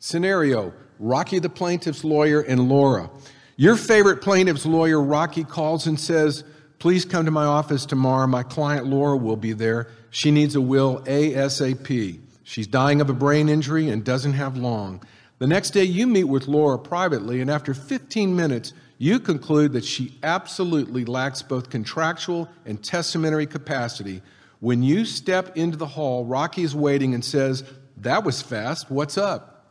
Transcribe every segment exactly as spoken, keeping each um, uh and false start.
Scenario, Rocky the plaintiff's lawyer and Laura. Your favorite plaintiff's lawyer, Rocky, calls and says, please come to my office tomorrow. My client, Laura, will be there. She needs a will ASAP. She's dying of a brain injury and doesn't have long. The next day, you meet with Laura privately, and after fifteen minutes, you conclude that she absolutely lacks both contractual and testamentary capacity. When you step into the hall, Rocky is waiting and says, that was fast. What's up?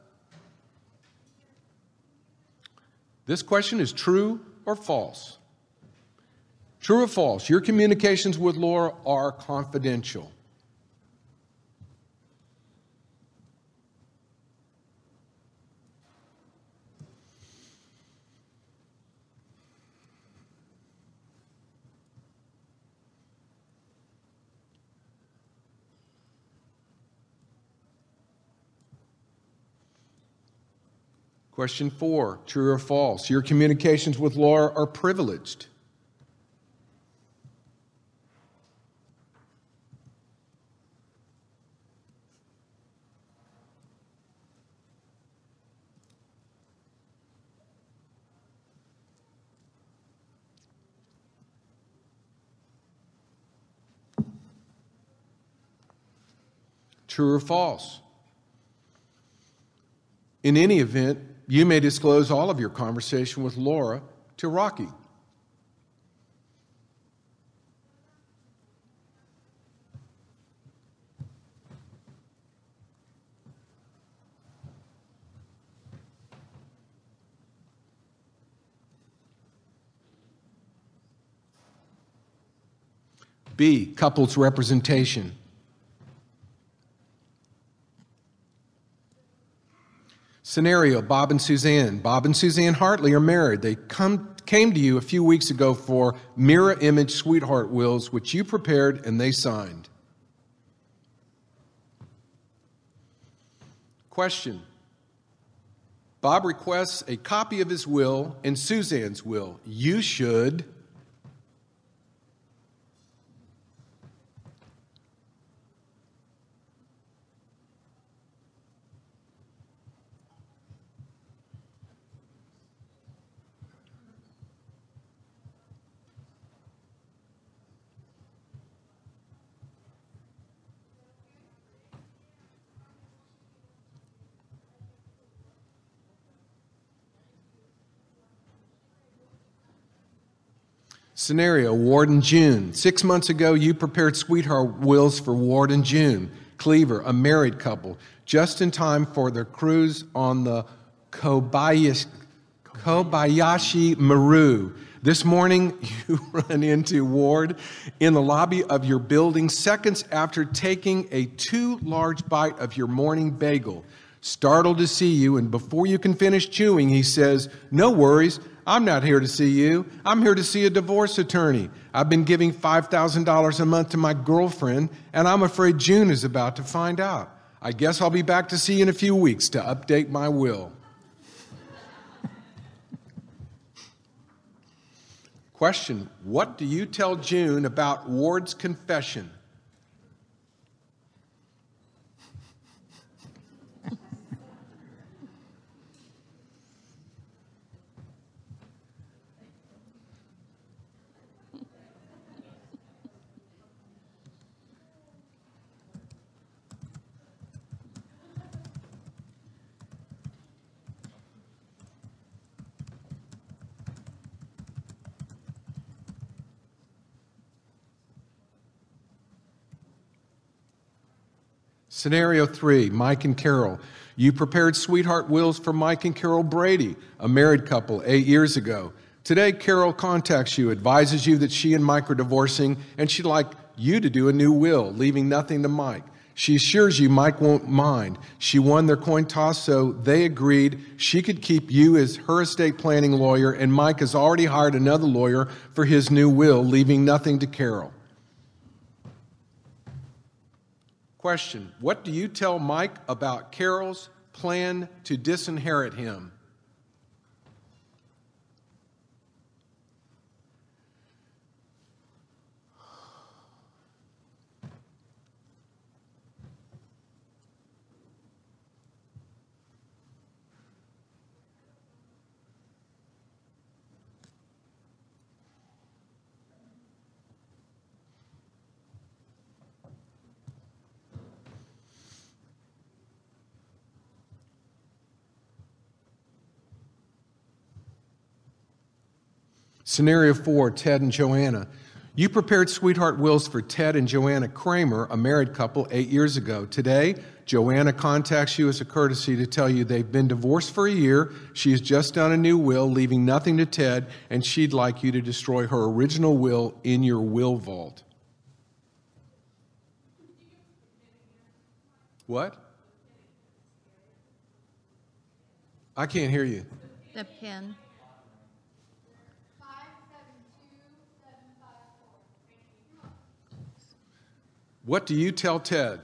This question is true or false? True or false? Your communications with Laura are confidential. Question four, true or false? Your communications with Laura are privileged. True or false? In any event, you may disclose all of your conversation with Laura to Rocky. B, couples representation. Scenario, Bob and Suzanne. Bob and Suzanne Hartley are married. They come, came to you a few weeks ago for mirror image sweetheart wills, which you prepared and they signed. Question. Bob requests a copy of his will and Suzanne's will. You should... Scenario, Ward and June. Six months ago, you prepared sweetheart wills for Ward and June Cleaver, a married couple, just in time for their cruise on the Kobayashi, Kobayashi Maru. This morning, you run into Ward in the lobby of your building seconds after taking a too large bite of your morning bagel. Startled to see you, and before you can finish chewing, he says, no worries, I'm not here to see you. I'm here to see a divorce attorney. I've been giving five thousand dollars a month to my girlfriend, and I'm afraid June is about to find out. I guess I'll be back to see you in a few weeks to update my will. Question, what do you tell June about Ward's confession? Scenario three, Mike and Carol. You prepared sweetheart wills for Mike and Carol Brady, a married couple, eight years ago. Today, Carol contacts you, advises you that she and Mike are divorcing, and she'd like you to do a new will, leaving nothing to Mike. She assures you Mike won't mind. She won their coin toss, so they agreed she could keep you as her estate planning lawyer, and Mike has already hired another lawyer for his new will, leaving nothing to Carol. Question, what do you tell Mike about Carol's plan to disinherit him? Scenario four, Ted and Joanna. You prepared sweetheart wills for Ted and Joanna Kramer, a married couple, eight years ago. Today, Joanna contacts you as a courtesy to tell you they've been divorced for a year, she has just done a new will, leaving nothing to Ted, and she'd like you to destroy her original will in your will vault. What? I can't hear you. The pin. What do you tell Ted?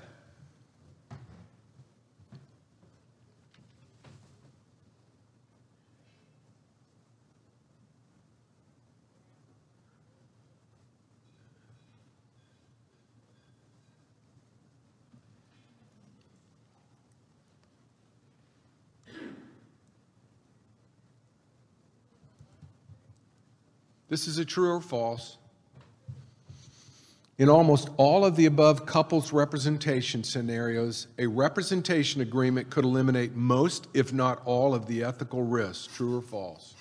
This is a true or false. In almost all of the above couples representation scenarios, a representation agreement could eliminate most, if not all, of the ethical risks. True or false?